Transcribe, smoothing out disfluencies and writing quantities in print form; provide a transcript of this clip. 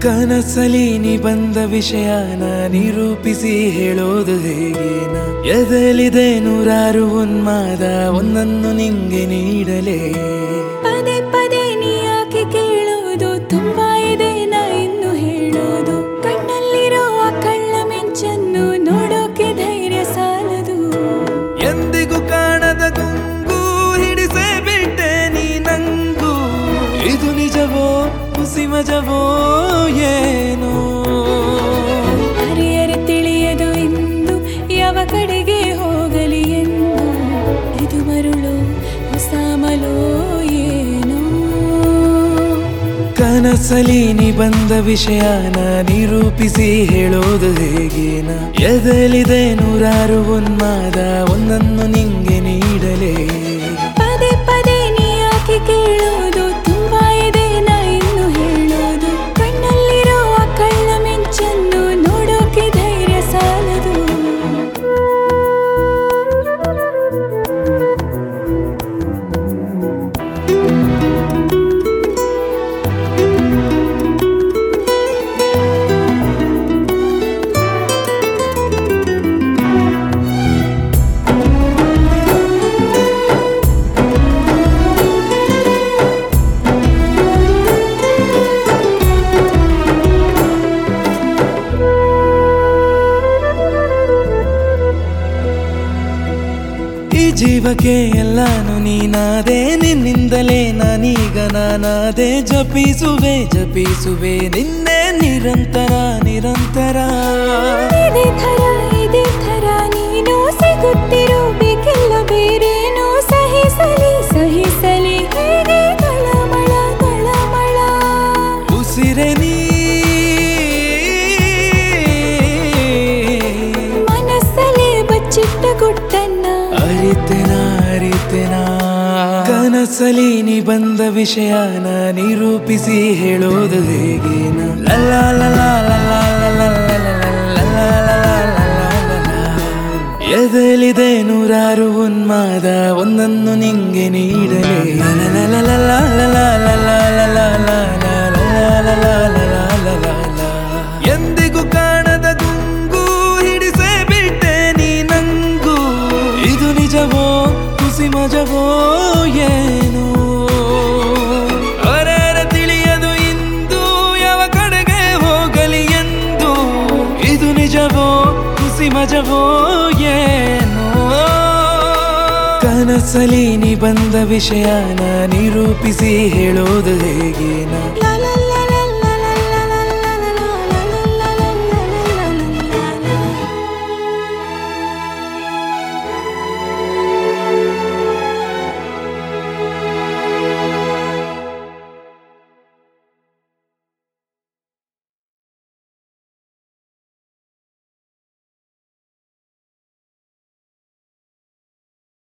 ಕನಸಲಿ ನೀ ಬಂದ ವಿಷಯನ ನಿರೂಪಿಸಿ ಹೇಳೋದು ಹೇಗೇನ ಎದಲಿದೆ ನೂರಾರು ಉನ್ಮಾದ ಒಂದನ್ನು ನಿಂಗೆ ನೀಡಲೇ ಪದೇ ಪದೇ ನೀ ಯಾಕೆ ಕೇಳೋದು ತುಂಬಾ ಇದೆ ನಾ ಇನ್ನು ಹೇಳೋದು ಕಣ್ಣಲ್ಲಿರುವ ಕಳ್ಳ ಮಿಂಚನ್ನು ನೋಡೋಕೆ ಧೈರ್ಯ ಸಾಲದು ಎಂದಿಗೂ ಕಾಣದ ಗುಂಗು ಹಿಡಿಸೇ ಬಿಟ್ಟೆ ನೀ ನಂಗೂ ಇದು ನಿಜವೋ ಹುಸಿ ಮಜವೋ ಏನೋ ಹರಿಯರೆ ತಿಳಿಯದು ಇಂದು ಯಾವ ಕಡೆಗೆ ಹೋಗಲಿ ಎಂದು ಇದು ಮರುಳು ಹೊಸಾಮಲೋ ಏನೋ ಕನಸಲಿ ನೀ ಬಂದ ವಿಷಯನ ನಿರೂಪಿಸಿ ಹೇಳೋದು ಹೇಗೇನ ಎದಲಿದೆ ನೂರಾರು ಉನ್ಮಾದ ಒಂದನ್ನು ನಿಂಗೆ ನೀಡಲೇ ಪದೇ ಪದೇ ನೀ ಯಾಕೆ ಕೇಳೋದು ತುಂಬಾ ಇದೆ ನಾ ಇನ್ನು ಹೇಳೋದು ಕಣ್ಣಲ್ಲಿರುವ ಕಳ್ಳ ಮಿಂಚನ್ನು ನೋಡೋಕೆ ಧೈರ್ಯ ಸಾಲದು ಈ ಜೀವಕ್ಕೆ ಎಲ್ಲಾನು ನೀನಾದೆ ನಿನ್ನಿಂದಲೇ ನಾನೀಗ ನಾನಾದೆ ಜಪಿಸುವೆ ಜಪಿಸುವೆ ನಿನ್ನೆ ನಿರಂತರ ನಿರಂತರ ಇದೇ ಥರ ನೀನು ಸಿಗುತ್ತಿರೋ ಬೇಕಿಲ್ಲ ಬೇರೇನೋ ಸಹಿಸಲಿ ಸಹಿಸಲಿ ಹೇಗೆ ತಳಮಳ ತಳಮಳ ಉಸಿರೆ ನೀ ಮನಸ್ಸಲ್ಲಿ ಬಚ್ಚಿಟ್ಟ ಗುಟ್ಟನ್ನ ಅರಿತೆನಾ ಕನಸಲಿ ನೀ ಬಂದ ವಿಷಯನ ನಿರೂಪಿಸಿ ಹೇಳೋದು ಹೇಗೇನ ಲಲಾ ಲಲಾ ಲಲಾ ಲಲಾ ಲಲಾ ಲಲಾ ಎದಲಿದೆ ನೂರಾರು ಉನ್ಮಾದ ಒಂದನ್ನು ನಿಂಗೆ ನೀಡಲೇ ಎಂದಿಗೂ ಕಾಣದ ಗುಂಗು ಹಿಡಿಸೇ ಬಿಟ್ಟೆ ನೀ ನಂಗೂ ಇದು ನಿಜವೋ ಹುಸಿ ಮಜವೋ ಏನೋ ಅವರ ತಿಳಿಯದು ಇಂದು ಯಾವ ಕಡೆಗೆ ಹೋಗಲಿ ಎಂದು ಇದು ನಿಜವೋ ಹುಸಿ ಮಜವೋ ಏನೋ ಕನಸಲಿ ನೀ ಬಂದ ವಿಷಯನ ನಿರೂಪಿಸಿ ಹೇಳೋದು ಹೇಗೇನ